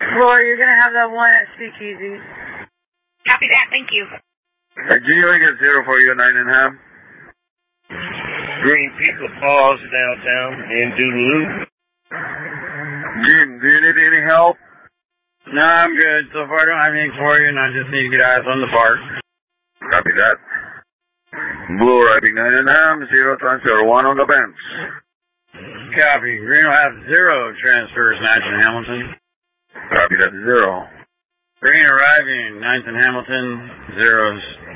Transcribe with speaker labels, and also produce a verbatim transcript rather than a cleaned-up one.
Speaker 1: Laura, you're going to have that one at Speakeasy.
Speaker 2: Copy that, thank you.
Speaker 3: Uh, Geo, I get zero for you, nine and a half.
Speaker 4: Green Pico Falls downtown in Doodaloo.
Speaker 3: Jim, do you need any help?
Speaker 5: No, I'm good. So far, I don't have anything for you, and I just need to get eyes on the park.
Speaker 3: Copy that. Blue arriving nine and a half, zero transfer, one on the bench.
Speaker 5: Copy. Green will have zero transfers, ninth and Hamilton.
Speaker 3: Copy that, zero.
Speaker 5: Green arriving, ninth and Hamilton, zeros.